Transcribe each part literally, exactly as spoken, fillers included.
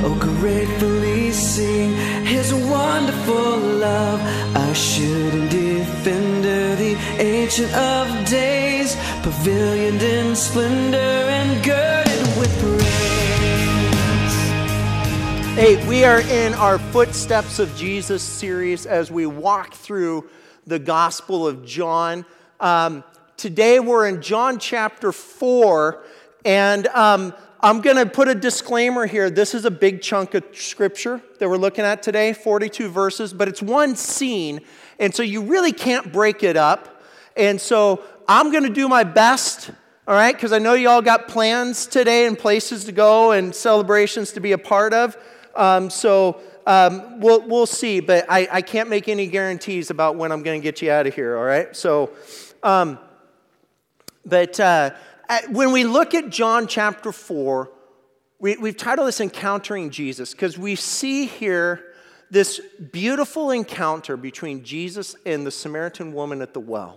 oh gratefully sing his wonderful love. Assured defender, the ancient of days, pavilioned in splendor and girded with praise. Hey, we are in our Footsteps of Jesus series as we walk through the Gospel of John. Um, today we're in John chapter four, and um, I'm going to put a disclaimer here. This is a big chunk of scripture that we're looking at today, forty-two verses, but it's one scene, and so you really can't break it up. And so I'm going to do my best, all right, because I know you all got plans today and places to go and celebrations to be a part of. Um, so um, we'll we'll see, but I, I can't make any guarantees about when I'm going to get you out of here, all right? So, um, but... Uh, When we look at John chapter four, we, we've titled this Encountering Jesus because we see here this beautiful encounter between Jesus and the Samaritan woman at the well.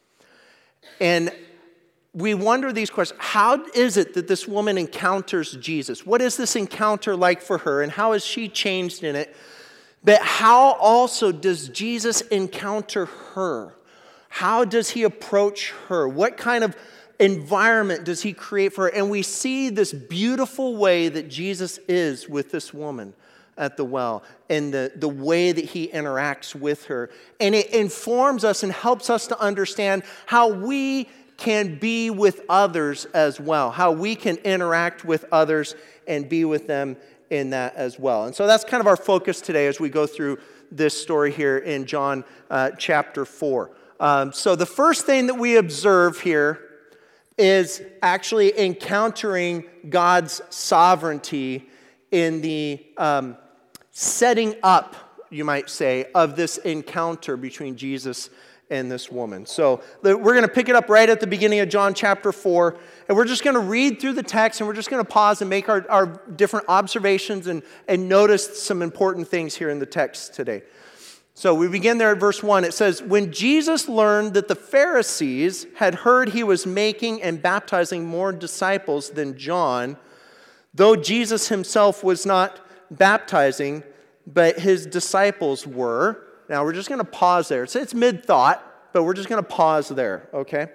And we wonder these questions. How is it that this woman encounters Jesus? What is this encounter like for her, and how has she changed in it? But how also does Jesus encounter her? How does he approach her? What kind of environment does he create for her? And we see this beautiful way that Jesus is with this woman at the well, and the, the way that he interacts with her. And it informs us and helps us to understand how we can be with others as well, how we can interact with others and be with them in that as well. And so that's kind of our focus today as we go through this story here in John uh, chapter four. Um, so the first thing that we observe here is actually encountering God's sovereignty in the um, setting up, you might say, of this encounter between Jesus and this woman. So we're going to pick it up right at the beginning of John chapter four, and we're just going to read through the text, and we're just going to pause and make our, our different observations and, and notice some important things here in the text today. So we begin there at verse one. It says, when Jesus learned that the Pharisees had heard he was making and baptizing more disciples than John, though Jesus himself was not baptizing, but his disciples were. Now we're just going to pause there. It's, it's mid-thought, but we're just going to pause there, okay?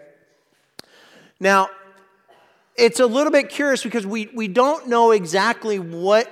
Now, it's a little bit curious because we, we don't know exactly what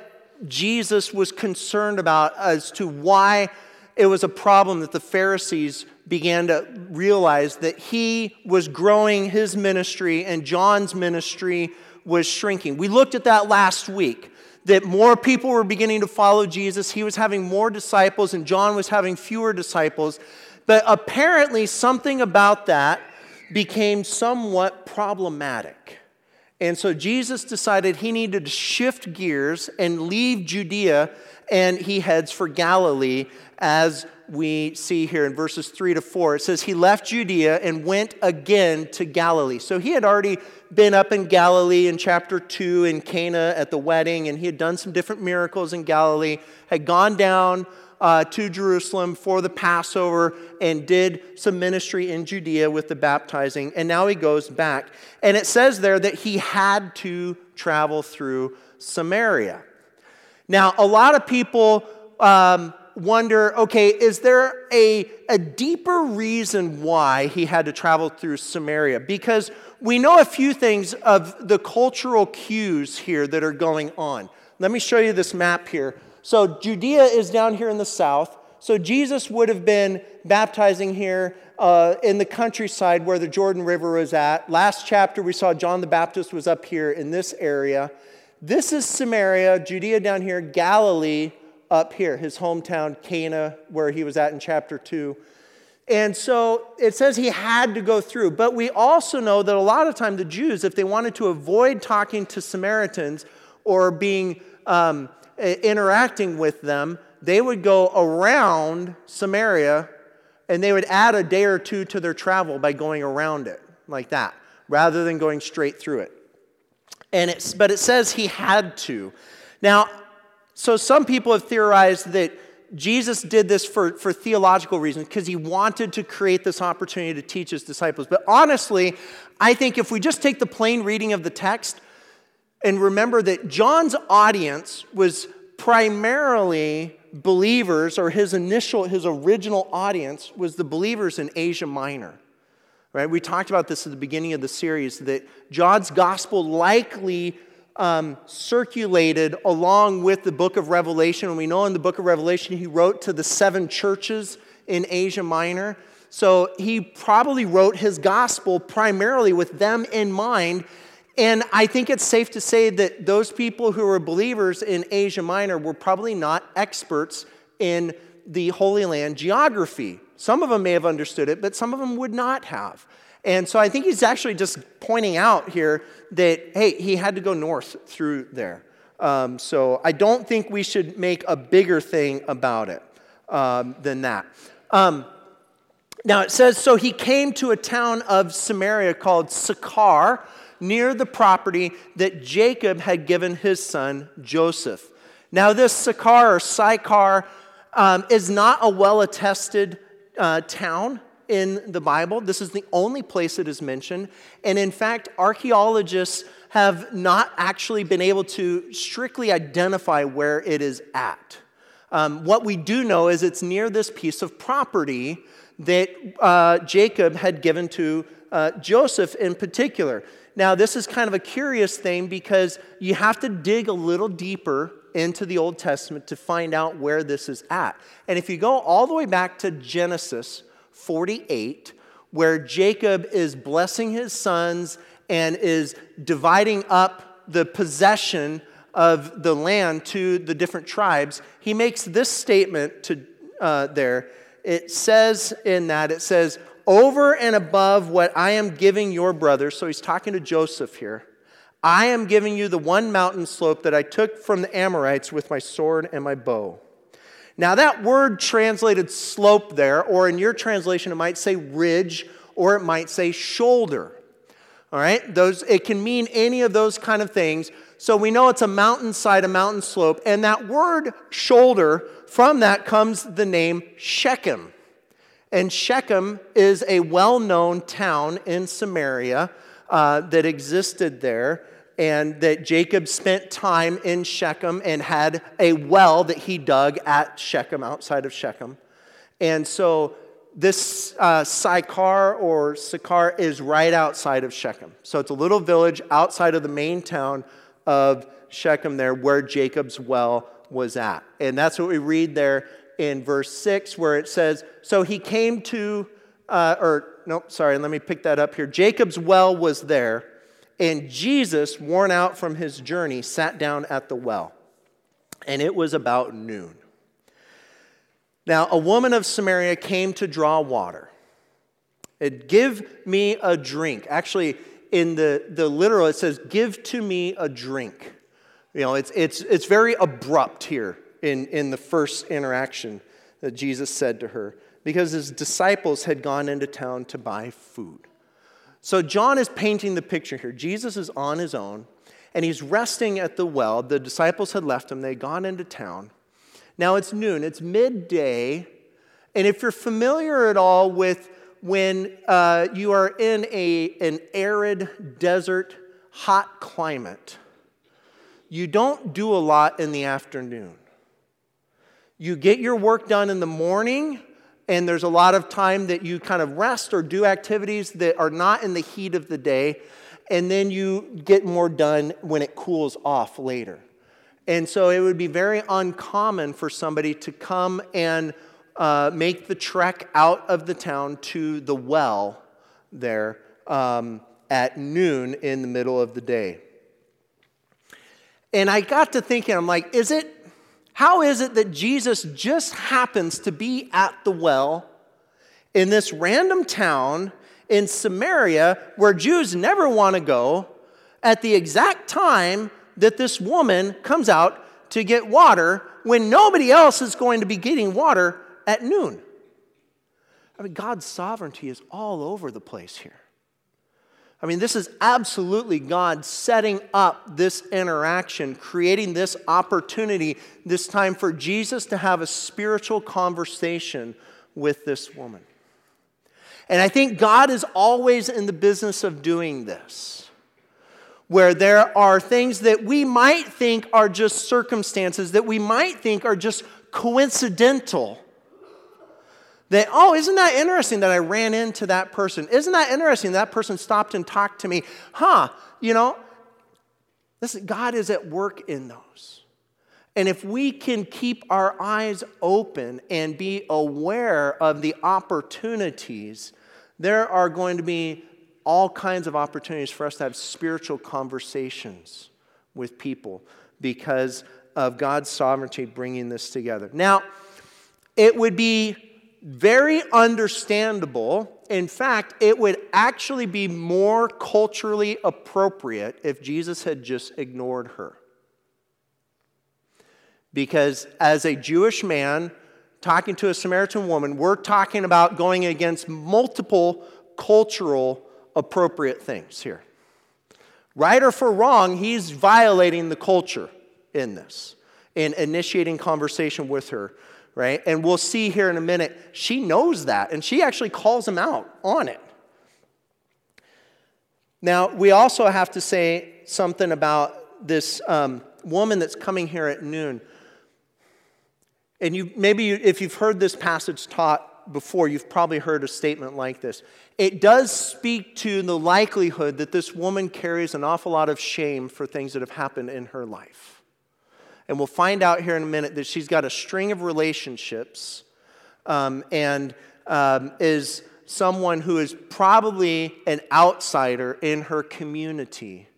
Jesus was concerned about as to why it was a problem that the Pharisees began to realize that he was growing his ministry and John's ministry was shrinking. We looked at that last week, that more people were beginning to follow Jesus. He was having more disciples and John was having fewer disciples. But apparently something about that became somewhat problematic. And so Jesus decided he needed to shift gears and leave Judea, and he heads for Galilee, as we see here in verses three to four. It says he left Judea and went again to Galilee. So he had already been up in Galilee in chapter two in Cana at the wedding, and he had done some different miracles in Galilee, had gone down uh, to Jerusalem for the Passover and did some ministry in Judea with the baptizing, and now he goes back. And it says there that he had to travel through Samaria. Now, a lot of people um, wonder, okay, is there a, a deeper reason why he had to travel through Samaria? Because we know a few things of the cultural cues here that are going on. Let me show you this map here. So Judea is down here in the south. So Jesus would have been baptizing here uh, in the countryside where the Jordan River was at. Last chapter we saw John the Baptist was up here in this area. This is Samaria, Judea down here, Galilee up here, his hometown, Cana, where he was at in chapter two. And so it says he had to go through. But we also know that a lot of time the Jews, if they wanted to avoid talking to Samaritans or being um, interacting with them, they would go around Samaria and they would add a day or two to their travel by going around it like that, rather than going straight through it. And it's, but it says he had to. Now, so some people have theorized that Jesus did this for, for theological reasons because he wanted to create this opportunity to teach his disciples. But honestly, I think if we just take the plain reading of the text and remember that John's audience was primarily believers, or his initial, his original audience was the believers in Asia Minor. Right? We talked about this at the beginning of the series, that John's gospel likely um, circulated along with the book of Revelation. And we know in the book of Revelation he wrote to the seven churches in Asia Minor. So he probably wrote his gospel primarily with them in mind. And I think it's safe to say that those people who were believers in Asia Minor were probably not experts in the Holy Land geography. Some of them may have understood it, but some of them would not have. And so I think he's actually just pointing out here that, hey, he had to go north through there. Um, so I don't think we should make a bigger thing about it um, than that. Um, now it says, so he came to a town of Samaria called Sychar, near the property that Jacob had given his son Joseph. Now this Sychar or Sychar um, is not a well-attested uh, town in the Bible. This is the only place it is mentioned. And in fact, archaeologists have not actually been able to strictly identify where it is at. Um, what we do know is it's near this piece of property that uh, Jacob had given to uh, Joseph in particular. Now, this is kind of a curious thing because you have to dig a little deeper into the Old Testament to find out where this is at. And if you go all the way back to Genesis forty-eight, where Jacob is blessing his sons and is dividing up the possession of the land to the different tribes, he makes this statement to uh, there. It says in that, it says, over and above what I am giving your brothers, so he's talking to Joseph here, I am giving you the one mountain slope that I took from the Amorites with my sword and my bow. Now that word translated slope there, or in your translation it might say ridge, or it might say shoulder. All right, those it can mean any of those kind of things. So we know it's a mountainside, a mountain slope, and that word shoulder, from that comes the name Shechem. And Shechem is a well-known town in Samaria uh, that existed there, and that Jacob spent time in Shechem and had a well that he dug at Shechem, outside of Shechem. And so this uh, Sychar or Sychar is right outside of Shechem. So it's a little village outside of the main town of Shechem there where Jacob's well was at. And that's what we read there in verse six, where it says, so he came to, uh, or, nope, sorry, let me pick that up here. Jacob's well was there, and Jesus, worn out from his journey, sat down at the well. And it was about noon. Now, a woman of Samaria came to draw water. It, give me a drink. Actually, in the, the literal, it says, give to me a drink. You know, it's, it's, it's very abrupt here. In, in the first interaction that Jesus said to her, because his disciples had gone into town to buy food. So John is painting the picture here. Jesus is on his own, and he's resting at the well. The disciples had left him. They had gone into town. Now it's noon. It's midday. And if you're familiar at all with when uh, you are in a, an arid, desert, hot climate, you don't do a lot in the afternoon. You get your work done in the morning, and there's a lot of time that you kind of rest or do activities that are not in the heat of the day, and then you get more done when it cools off later. And so it would be very uncommon for somebody to come and uh, make the trek out of the town to the well there um, at noon in the middle of the day. And I got to thinking, I'm like, is it How is it that Jesus just happens to be at the well in this random town in Samaria where Jews never want to go at the exact time that this woman comes out to get water when nobody else is going to be getting water at noon? I mean, God's sovereignty is all over the place here. I mean, this is absolutely God setting up this interaction, creating this opportunity, this time for Jesus to have a spiritual conversation with this woman. And I think God is always in the business of doing this. where there are things that we might think are just circumstances, that we might think are just coincidental. That, oh, isn't that interesting that I ran into that person? Isn't that interesting that person stopped and talked to me? Huh, you know, listen, God is at work in those. And if we can keep our eyes open and be aware of the opportunities, there are going to be all kinds of opportunities for us to have spiritual conversations with people because of God's sovereignty bringing this together. Now, it would be very understandable. In fact, it would actually be more culturally appropriate if Jesus had just ignored her. Because as a Jewish man talking to a Samaritan woman, we're talking about going against multiple cultural appropriate things here. Right or for wrong, he's violating the culture in this, in initiating conversation with her. Right? And we'll see here in a minute, she knows that, and she actually calls him out on it. Now, we also have to say something about this um, woman that's coming here at noon. And you maybe you, if you've heard this passage taught before, you've probably heard a statement like this. It does speak to the likelihood that this woman carries an awful lot of shame for things that have happened in her life. And we'll find out here in a minute that she's got a string of relationships um, and um, is someone who is probably an outsider in her community.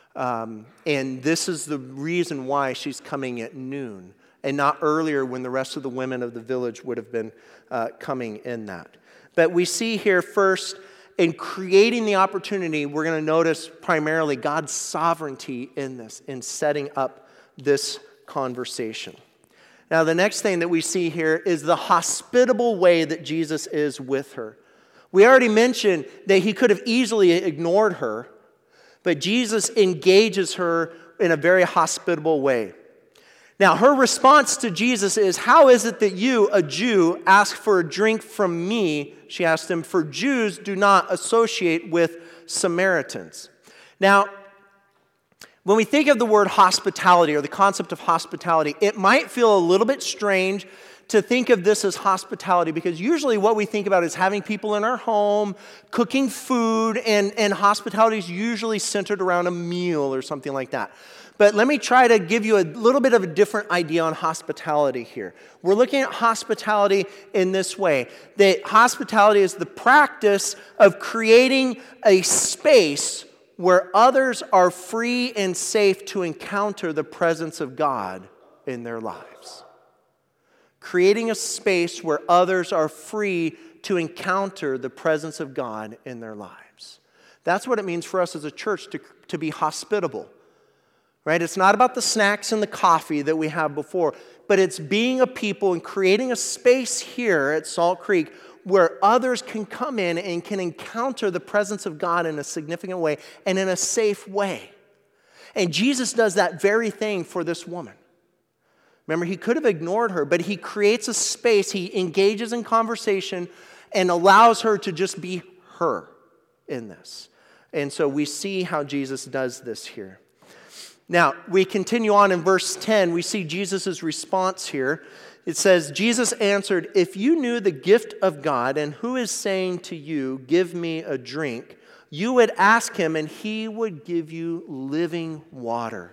Um, and this is the reason why she's coming at noon and not earlier when the rest of the women of the village would have been uh, coming in that. But we see here first, in creating the opportunity, we're going to notice primarily God's sovereignty in this, in setting up this conversation. Now, the next thing that we see here is the hospitable way that Jesus is with her. We already mentioned that he could have easily ignored her, but Jesus engages her in a very hospitable way. Now, her response to Jesus is, "How is it that you, a Jew, ask for a drink from me?" She asked him, "For Jews do not associate with Samaritans." Now, when we think of the word hospitality or the concept of hospitality, it might feel a little bit strange to think of this as hospitality because usually what we think about is having people in our home, cooking food, and, and hospitality is usually centered around a meal or something like that. But let me try to give you a little bit of a different idea on hospitality here. We're looking at hospitality in this way, that hospitality is the practice of creating a space where others are free and safe to encounter the presence of God in their lives. Creating a space where others are free to encounter the presence of God in their lives. That's what it means for us as a church to, to be hospitable. Right? It's not about the snacks and the coffee that we have before, but it's being a people and creating a space here at Salt Creek where others can come in and can encounter the presence of God in a significant way and in a safe way. And Jesus does that very thing for this woman. Remember, he could have ignored her, but he creates a space, he engages in conversation and allows her to just be her in this. And so we see how Jesus does this here. Now, we continue on in verse ten. We see Jesus' response here. It says, Jesus answered, "If you knew the gift of God and who is saying to you, 'Give me a drink,' you would ask him and he would give you living water."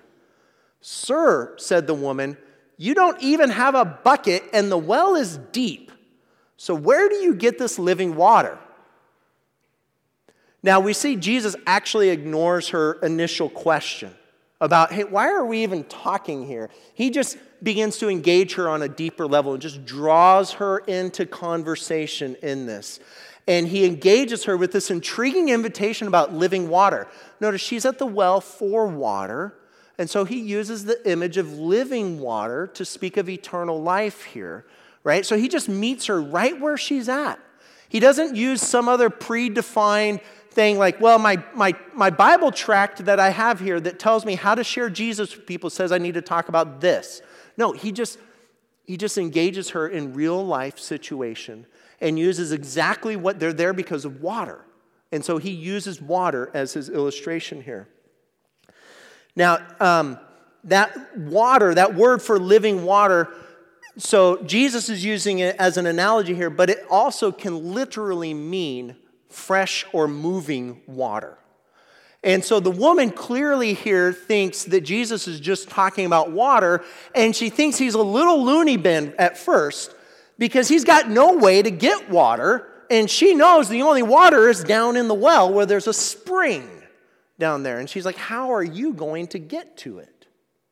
"Sir," said the woman, "you don't even have a bucket and the well is deep. So where do you get this living water?" Now, we see Jesus actually ignores her initial question about, hey, why are we even talking here? He just begins to engage her on a deeper level and just draws her into conversation in this. And he engages her with this intriguing invitation about living water. Notice she's at the well for water, and so he uses the image of living water to speak of eternal life here, right? So he just meets her right where she's at. He doesn't use some other predefined thing like, well, my, my, my Bible tract that I have here that tells me how to share Jesus with people says I need to talk about this. No, he just, he just engages her in real life situation and uses exactly what they're there because of water. And so he uses water as his illustration here. Now, um, that water, that word for living water, so Jesus is using it as an analogy here, but it also can literally mean fresh or moving water. And so the woman clearly here thinks that Jesus is just talking about water, and she thinks he's a little loony bin at first because he's got no way to get water, and she knows the only water is down in the well where there's a spring down there. And she's like, how are you going to get to it?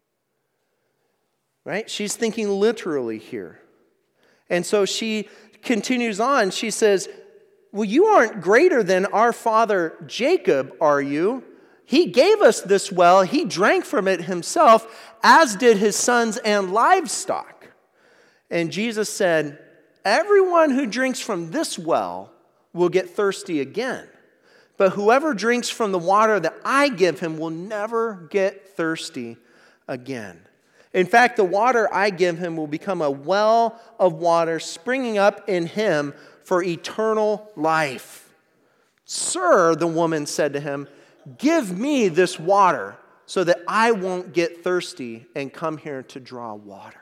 Right? She's thinking literally here. And so she continues on. She says, well, you aren't greater than our father Jacob, are you? He gave us this well. He drank from it himself, as did his sons and livestock. And Jesus said, everyone who drinks from this well will get thirsty again. But whoever drinks from the water that I give him will never get thirsty again. In fact, the water I give him will become a well of water springing up in him for eternal life. Sir, the woman said to him, give me this water so that I won't get thirsty and come here to draw water.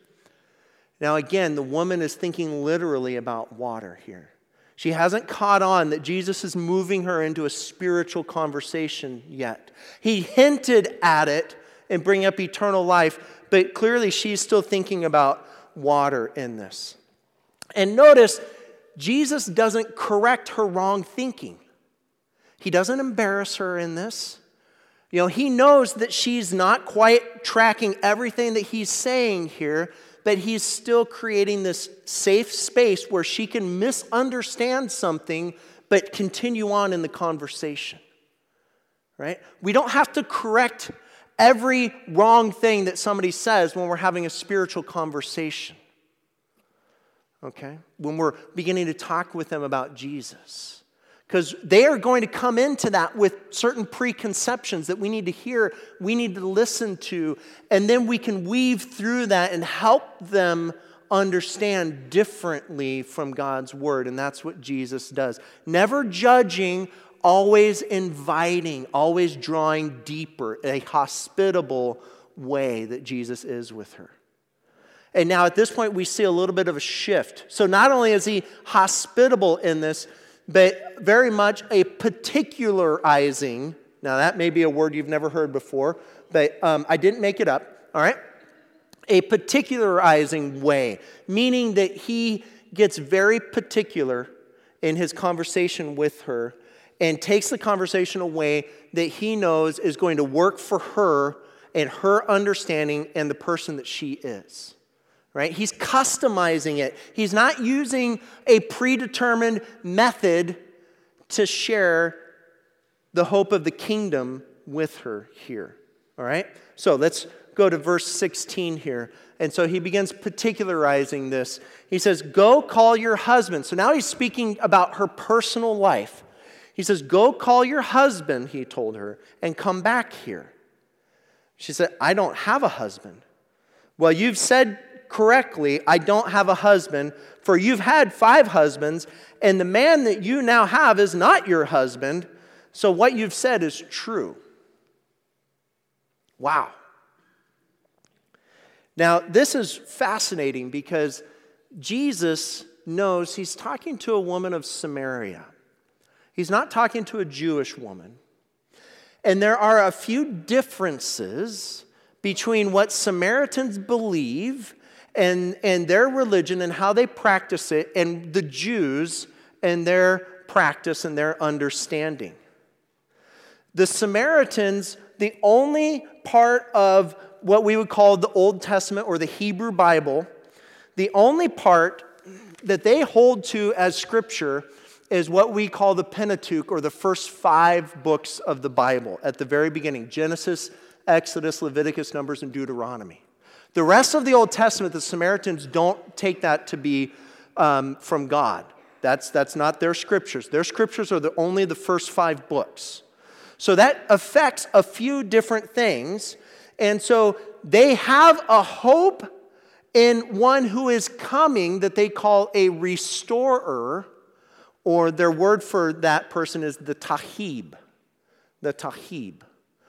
Now again, the woman is thinking literally about water here. She hasn't caught on that Jesus is moving her into a spiritual conversation yet. He hinted at it and bring up eternal life, but clearly she's still thinking about water in this. And notice, Jesus doesn't correct her wrong thinking. He doesn't embarrass her in this. You know, he knows that she's not quite tracking everything that he's saying here, but he's still creating this safe space where she can misunderstand something but continue on in the conversation. Right? We don't have to correct every wrong thing that somebody says when we're having a spiritual conversation. Okay? When we're beginning to talk with them about Jesus. Because they are going to come into that with certain preconceptions that we need to hear, we need to listen to, and then we can weave through that and help them understand differently from God's word. And that's what Jesus does. Never judging, always inviting, always drawing deeper, a hospitable way that Jesus is with her. And now at this point we see a little bit of a shift. So not only is he hospitable in this, but very much a particularizing. Now that may be a word you've never heard before, but um, I didn't make it up, all right? A particularizing way, meaning that he gets very particular in his conversation with her and takes the conversation away that he knows is going to work for her and her understanding and the person that she is. Right? He's customizing it. He's not using a predetermined method to share the hope of the kingdom with her here. All right? So let's go to verse sixteen here. And so he begins particularizing this. He says, go call your husband. So now he's speaking about her personal life. He says, go call your husband, he told her, and come back here. She said, I don't have a husband. Well, you've said correctly, I don't have a husband, for you've had five husbands, and the man that you now have is not your husband, so what you've said is true. Wow. Now, this is fascinating because Jesus knows he's talking to a woman of Samaria. He's not talking to a Jewish woman. And there are a few differences between what Samaritans believe and, and their religion and how they practice it, and the Jews and their practice and their understanding. The Samaritans, the only part of what we would call the Old Testament or the Hebrew Bible, the only part that they hold to as scripture is what we call the Pentateuch, or the first five books of the Bible at the very beginning: Genesis, Exodus, Leviticus, Numbers, and Deuteronomy. The rest of the Old Testament, the Samaritans don't take that to be um, from God. That's, that's not their scriptures. Their scriptures are the, only the first five books. So that affects a few different things. And so they have a hope in one who is coming that they call a restorer, or their word for that person is the Tahib. The Tahib.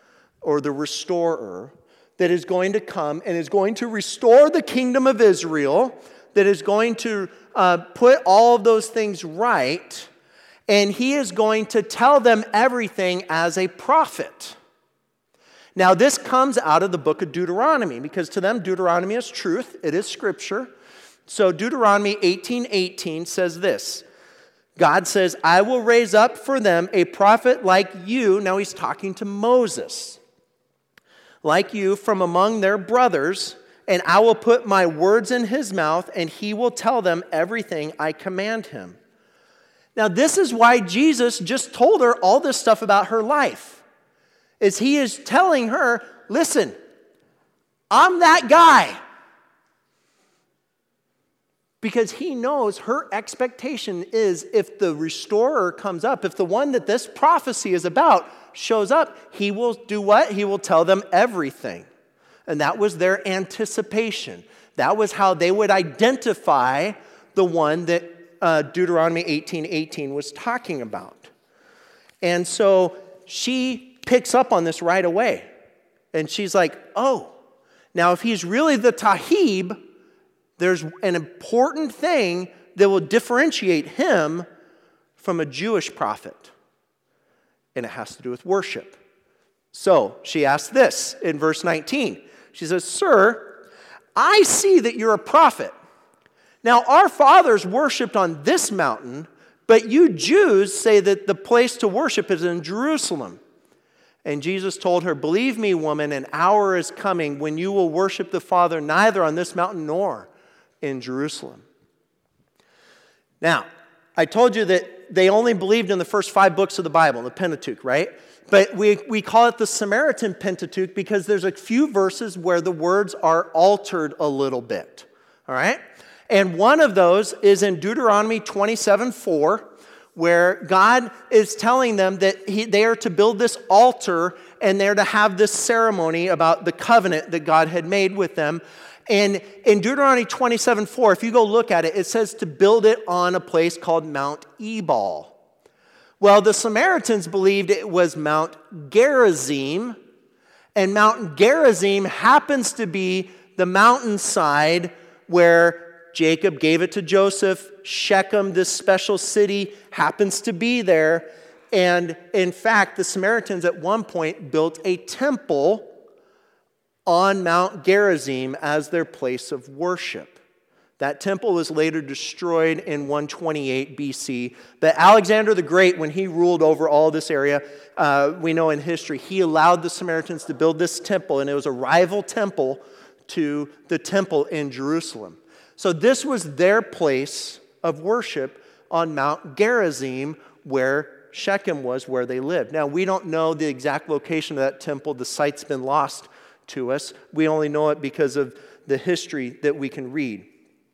or the restorer, that is going to come and is going to restore the kingdom of Israel, that is going to uh, put all of those things right, and he is going to tell them everything as a prophet. Now, this comes out of the book of Deuteronomy, because to them, Deuteronomy is truth. It is scripture. So Deuteronomy eighteen eighteen says this. God says, I will raise up for them a prophet like you. Now he's talking to Moses. Like you from among their brothers, and I will put my words in his mouth, and he will tell them everything I command him. Now, this is why Jesus just told her all this stuff about her life. Is he is telling her, listen, I'm that guy. Because he knows her expectation is if the restorer comes up, if the one that this prophecy is about shows up, he will do what? He will tell them everything. And that was their anticipation. That was how they would identify the one that uh, Deuteronomy eighteen eighteen was talking about. And so she picks up on this right away. And she's like, oh, now if he's really the Tahib, there's an important thing that will differentiate him from a Jewish prophet. And it has to do with worship. So she asks this in verse nineteen. She says, Sir, I see that you're a prophet. Now our fathers worshipped on this mountain, but you Jews say that the place to worship is in Jerusalem. And Jesus told her, Believe me, woman, an hour is coming when you will worship the Father neither on this mountain nor in Jerusalem. Now, I told you that they only believed in the first five books of the Bible, the Pentateuch, right? But we, we call it the Samaritan Pentateuch because there's a few verses where the words are altered a little bit, all right? And one of those is in Deuteronomy twenty-seven four, where God is telling them that he, they are to build this altar and they're to have this ceremony about the covenant that God had made with them. And in Deuteronomy twenty-seven four, if you go look at it, it says to build it on a place called Mount Ebal. Well, the Samaritans believed it was Mount Gerizim, and Mount Gerizim happens to be the mountainside where Jacob gave it to Joseph. Shechem, this special city, happens to be there. And in fact, the Samaritans at one point built a temple on Mount Gerizim as their place of worship. That temple was later destroyed in one twenty-eight B C. But Alexander the Great, when he ruled over all this area, uh, we know in history, he allowed the Samaritans to build this temple, and it was a rival temple to the temple in Jerusalem. So this was their place of worship on Mount Gerizim, where Shechem was, where they lived. Now, we don't know the exact location of that temple. The site's been lost to us. We only know it because of the history that we can read.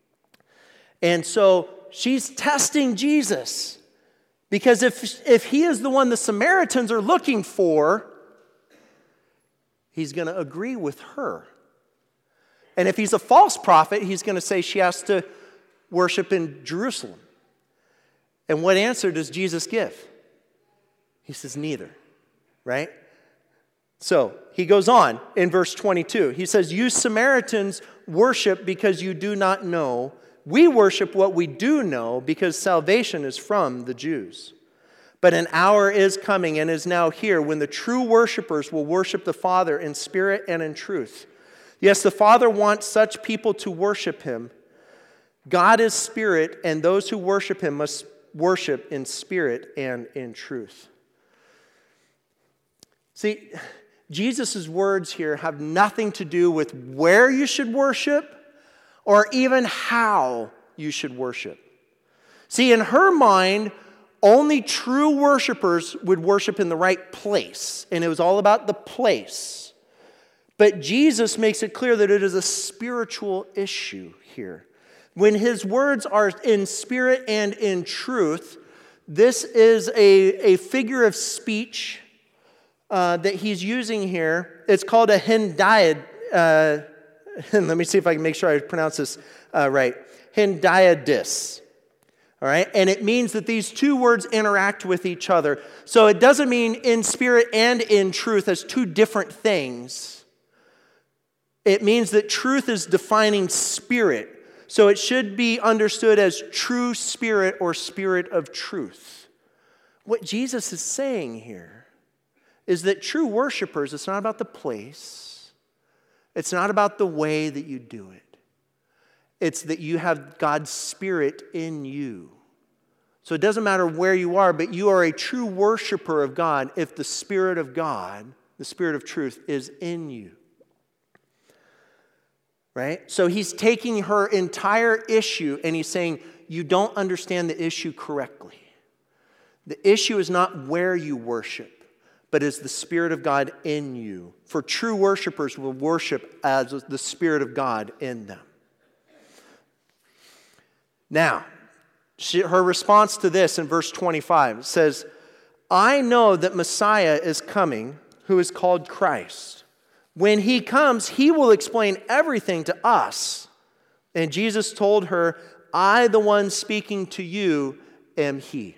And so she's testing Jesus, because if, if he is the one the Samaritans are looking for, he's going to agree with her. And if he's a false prophet, he's going to say she has to worship in Jerusalem. And what answer does Jesus give? He says neither, right? So he goes on in verse twenty-two. He says, You Samaritans worship because you do not know. We worship what we do know because salvation is from the Jews. But an hour is coming and is now here when the true worshipers will worship the Father in spirit and in truth. Yes, the Father wants such people to worship him. God is spirit, and those who worship him must worship in spirit and in truth. See, Jesus' words here have nothing to do with where you should worship or even how you should worship. See, in her mind, only true worshipers would worship in the right place, and it was all about the place. But Jesus makes it clear that it is a spiritual issue here. When his words are in spirit and in truth, this is a, a figure of speech uh, that he's using here. It's called a hendiad. Uh, let me see if I can make sure I pronounce this uh, right. Hendiadys. All right? And it means that these two words interact with each other. So it doesn't mean in spirit and in truth as two different things. It means that truth is defining spirit. So it should be understood as true spirit or spirit of truth. What Jesus is saying here is that true worshipers, it's not about the place. It's not about the way that you do it. It's that you have God's Spirit in you. So it doesn't matter where you are, but you are a true worshiper of God if the Spirit of God, the Spirit of truth, is in you. Right? So he's taking her entire issue and he's saying, you don't understand the issue correctly. The issue is not where you worship, but is the Spirit of God in you. For true worshipers will worship as the Spirit of God in them. Now, she, her response to this in verse twenty-five says, I know that Messiah is coming, who is called Christ. When he comes, he will explain everything to us. And Jesus told her, I, the one speaking to you, am he.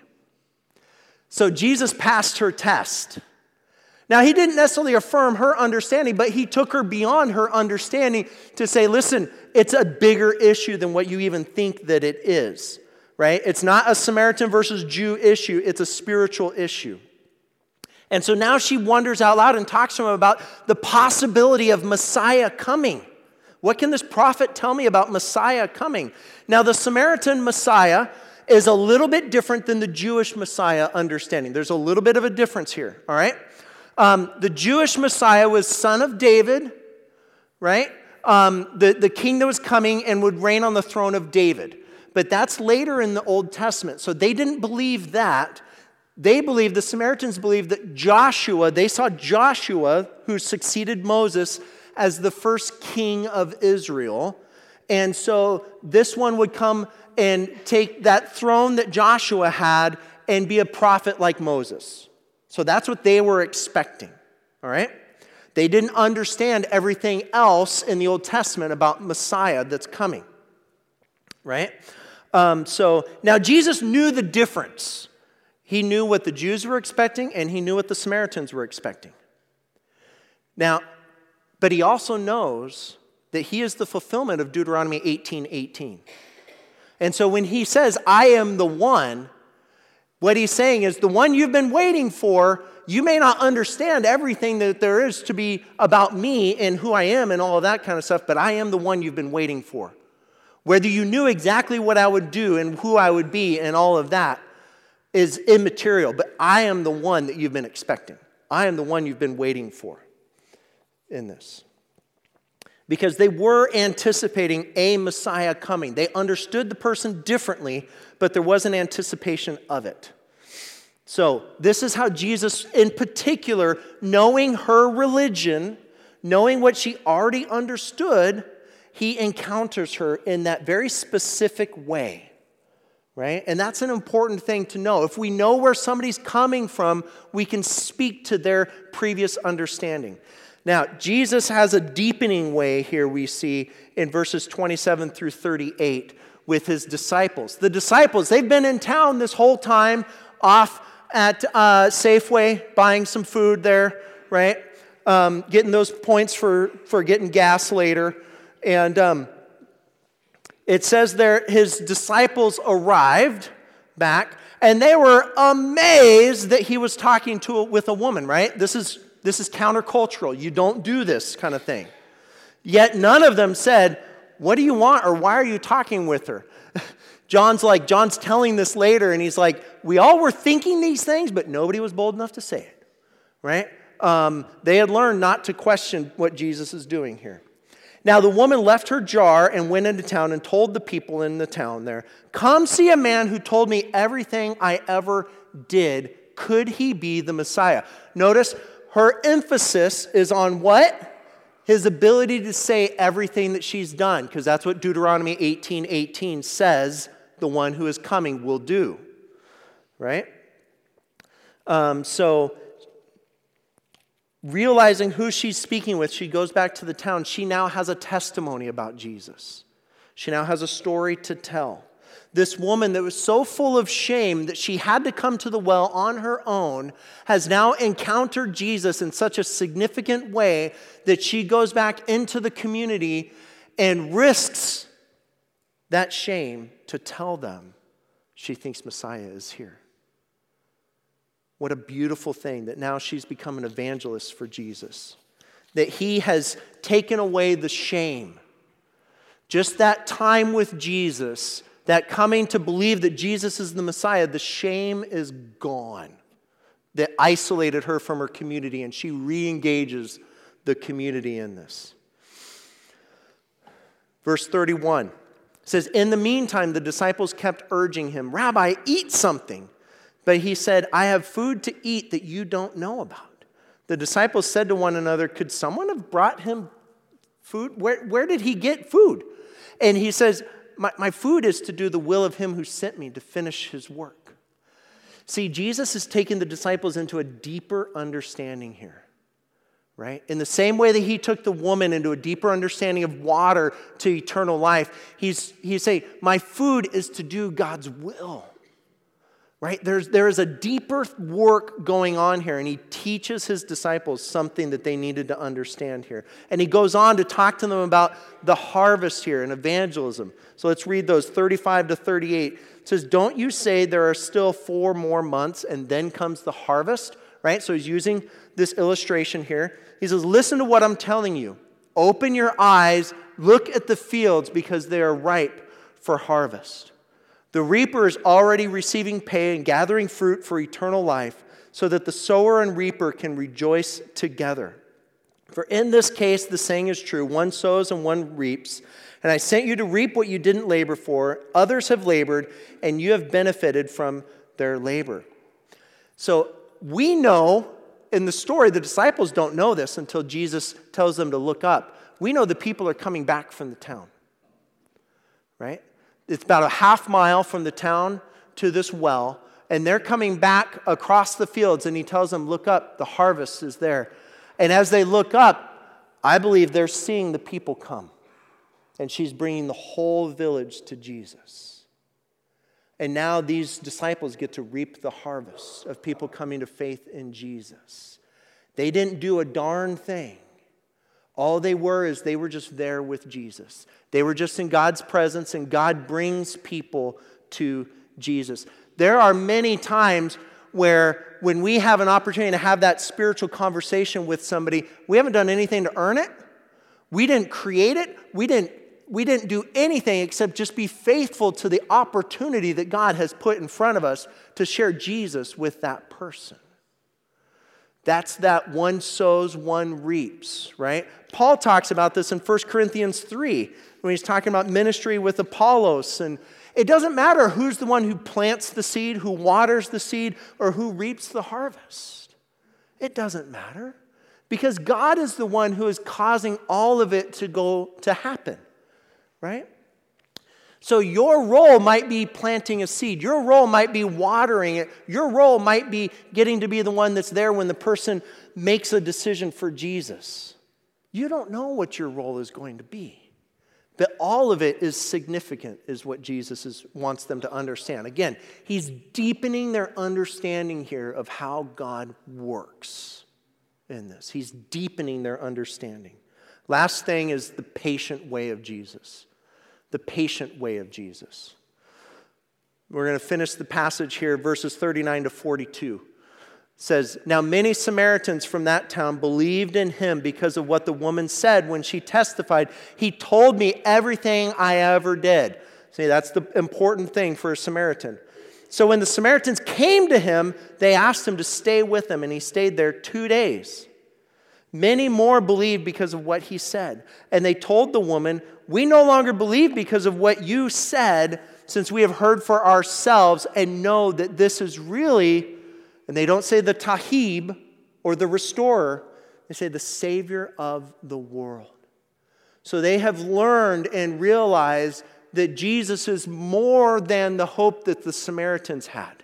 So Jesus passed her test. Now, he didn't necessarily affirm her understanding, but he took her beyond her understanding to say, listen, it's a bigger issue than what you even think that it is, right? It's not a Samaritan versus Jew issue. It's a spiritual issue. And so now she wonders out loud and talks to him about the possibility of Messiah coming. What can this prophet tell me about Messiah coming? Now, the Samaritan Messiah is a little bit different than the Jewish Messiah understanding. There's a little bit of a difference here, all right? Um, the Jewish Messiah was son of David, right? Um, the, the king that was coming and would reign on the throne of David. But that's later in the Old Testament. So they didn't believe that. They believed, the Samaritans believed that Joshua, they saw Joshua, who succeeded Moses, as the first king of Israel. And so this one would come and take that throne that Joshua had and be a prophet like Moses. So that's what they were expecting, all right? They didn't understand everything else in the Old Testament about Messiah that's coming, right? Um, so now Jesus knew the difference. He knew what the Jews were expecting, and he knew what the Samaritans were expecting. Now, but he also knows that he is the fulfillment of Deuteronomy eighteen eighteen. And so when he says, I am the one, what he's saying is the one you've been waiting for, you may not understand everything that there is to be about me and who I am and all of that kind of stuff, but I am the one you've been waiting for. Whether you knew exactly what I would do and who I would be and all of that is immaterial, but I am the one that you've been expecting. I am the one you've been waiting for in this. Because they were anticipating a Messiah coming. They understood the person differently, but there was an anticipation of it. So this is how Jesus, in particular, knowing her religion, knowing what she already understood, he encounters her in that very specific way. Right? And that's an important thing to know. If we know where somebody's coming from, we can speak to their previous understanding. Now, Jesus has a deepening way here we see in verses twenty-seven through thirty-eight with his disciples. The disciples, they've been in town this whole time, off at uh, Safeway, buying some food there, right? Um, getting those points for, for getting gas later. And um, it says there, his disciples arrived back, and they were amazed that he was talking to with a woman, right? This is This is countercultural. You don't do this kind of thing. Yet none of them said, what do you want or why are you talking with her? John's like, John's telling this later and he's like, we all were thinking these things, but nobody was bold enough to say it, right? Um, they had learned not to question what Jesus is doing here. Now the woman left her jar and went into town and told the people in the town there, come see a man who told me everything I ever did. Could he be the Messiah? Notice, her emphasis is on what? His ability to say everything that she's done, because that's what Deuteronomy eighteen eighteen says the one who is coming will do, right? Um, so, realizing who she's speaking with, she goes back to the town. She now has a testimony about Jesus. She now has a story to tell. This woman that was so full of shame that she had to come to the well on her own has now encountered Jesus in such a significant way that she goes back into the community and risks that shame to tell them she thinks Messiah is here. What a beautiful thing that now she's become an evangelist for Jesus. That he has taken away the shame. Just that time with Jesus, that coming to believe that Jesus is the Messiah, the shame is gone. That isolated her from her community, and she re-engages the community in this. Verse thirty-one says, in the meantime, the disciples kept urging him, Rabbi, eat something. But he said, I have food to eat that you don't know about. The disciples said to one another, could someone have brought him food? Where, where did he get food? And he says, my, my food is to do the will of him who sent me, to finish his work. See, Jesus is taking the disciples into a deeper understanding here. Right? In the same way that he took the woman into a deeper understanding of water to eternal life, he's, he's saying, my food is to do God's will. Right? There's, there is a deeper work going on here, and he teaches his disciples something that they needed to understand here. And he goes on to talk to them about the harvest here and evangelism. So let's read those thirty-five to thirty-eight. It says, don't you say there are still four more months and then comes the harvest? Right? So he's using this illustration here. He says, listen to what I'm telling you. Open your eyes, look at the fields because they are ripe for harvest. The reaper is already receiving pay and gathering fruit for eternal life so that the sower and reaper can rejoice together. For in this case, the saying is true, one sows and one reaps. And I sent you to reap what you didn't labor for. Others have labored, and you have benefited from their labor. So we know in the story, the disciples don't know this until Jesus tells them to look up. We know the people are coming back from the town, right? It's about a half mile from the town to this well, and they're coming back across the fields, and he tells them, look up, the harvest is there. And as they look up, I believe they're seeing the people come, and she's bringing the whole village to Jesus. And now these disciples get to reap the harvest of people coming to faith in Jesus. They didn't do a darn thing. All they were is they were just there with Jesus. They were just in God's presence, and God brings people to Jesus. There are many times where when we have an opportunity to have that spiritual conversation with somebody, we haven't done anything to earn it. We didn't create it. We didn't We didn't do anything except just be faithful to the opportunity that God has put in front of us to share Jesus with that person. That's that one sows, one reaps, right? Paul talks about this in First Corinthians three when he's talking about ministry with Apollos. And it doesn't matter who's the one who plants the seed, who waters the seed, or who reaps the harvest. It doesn't matter because God is the one who is causing all of it to go to happen. Right? So your role might be planting a seed. Your role might be watering it. Your role might be getting to be the one that's there when the person makes a decision for Jesus. You don't know what your role is going to be. But all of it is significant, is what Jesus is, wants them to understand. Again, he's deepening their understanding here of how God works in this. He's deepening their understanding. Last thing is the patient way of Jesus. The patient way of Jesus. We're going to finish the passage here, verses thirty-nine to forty-two. It says, now many Samaritans from that town believed in him because of what the woman said when she testified, he told me everything I ever did. See, that's the important thing for a Samaritan. So when the Samaritans came to him, they asked him to stay with them, and he stayed there two days. Many more believed because of what he said. And they told the woman, we no longer believe because of what you said, since we have heard for ourselves and know that this is really, and they don't say the Tahib or the restorer, they say the Savior of the world. So they have learned and realized that Jesus is more than the hope that the Samaritans had.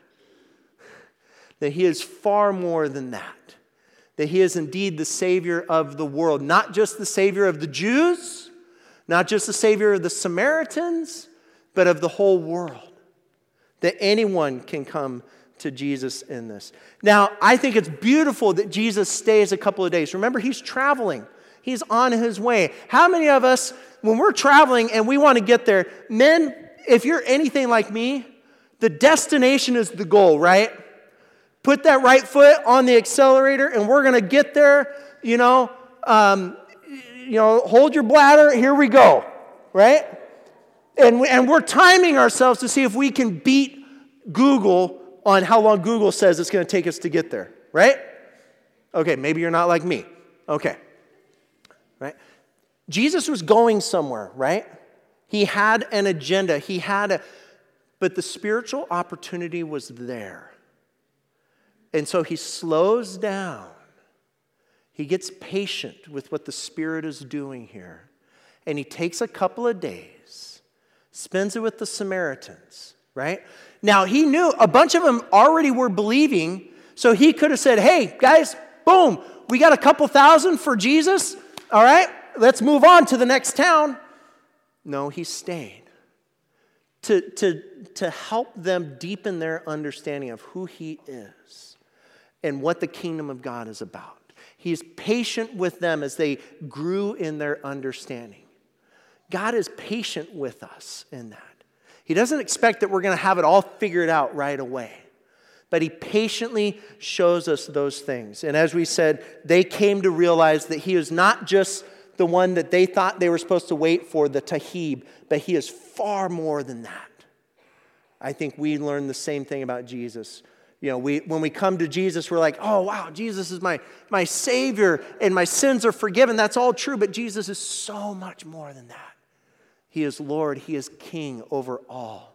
That he is far more than that. That he is indeed the Savior of the world. Not just the Savior of the Jews, not just the Savior of the Samaritans, but of the whole world. That anyone can come to Jesus in this. Now, I think it's beautiful that Jesus stays a couple of days. Remember, he's traveling. He's on his way. How many of us, when we're traveling and we want to get there, men, if you're anything like me, the destination is the goal, right? Put that right foot on the accelerator and we're going to get there, you know, um, you know, hold your bladder, here we go, right? And, we, and we're timing ourselves to see if we can beat Google on how long Google says it's going to take us to get there, right? Okay, maybe you're not like me. Okay. Right? Jesus was going somewhere, right? He had an agenda. He had a, but the spiritual opportunity was there. And so he slows down. He gets patient with what the Spirit is doing here. And he takes a couple of days, spends it with the Samaritans, right? Now, he knew a bunch of them already were believing, so he could have said, hey, guys, boom, we got a couple thousand for Jesus. All right, let's move on to the next town. No, he stayed to, to, to help them deepen their understanding of who he is and what the kingdom of God is about. He's patient with them as they grew in their understanding. God is patient with us in that. He doesn't expect that we're going to have it all figured out right away. But he patiently shows us those things. And as we said, they came to realize that he is not just the one that they thought they were supposed to wait for, the Tahib, but he is far more than that. I think we learn the same thing about Jesus. You know, we when we come to Jesus, we're like, oh, wow, Jesus is my, my Savior and my sins are forgiven. That's all true, but Jesus is so much more than that. He is Lord. He is King over all.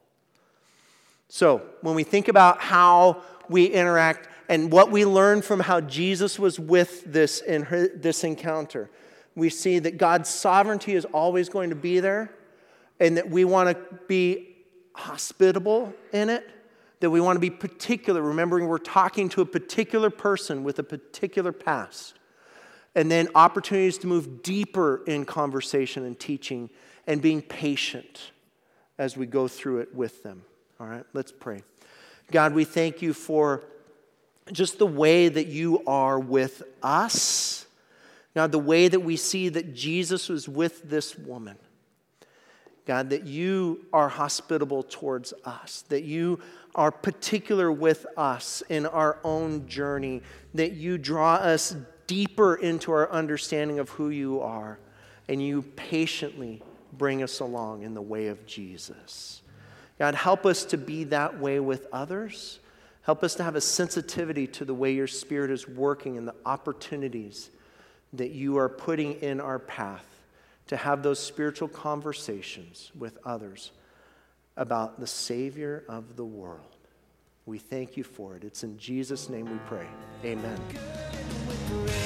So when we think about how we interact and what we learn from how Jesus was with this in her, this encounter, we see that God's sovereignty is always going to be there and that we want to be hospitable in it, that we want to be particular, remembering we're talking to a particular person with a particular past, and then opportunities to move deeper in conversation and teaching and being patient as we go through it with them. All right, let's pray. God, we thank you for just the way that you are with us. God, the way that we see that Jesus was with this woman. God, that you are hospitable towards us, that you are particular with us in our own journey, that you draw us deeper into our understanding of who you are, and you patiently bring us along in the way of Jesus. God, help us to be that way with others. Help us to have a sensitivity to the way your Spirit is working and the opportunities that you are putting in our path to have those spiritual conversations with others about the Savior of the world. We thank you for it. It's in Jesus' name we pray. Amen.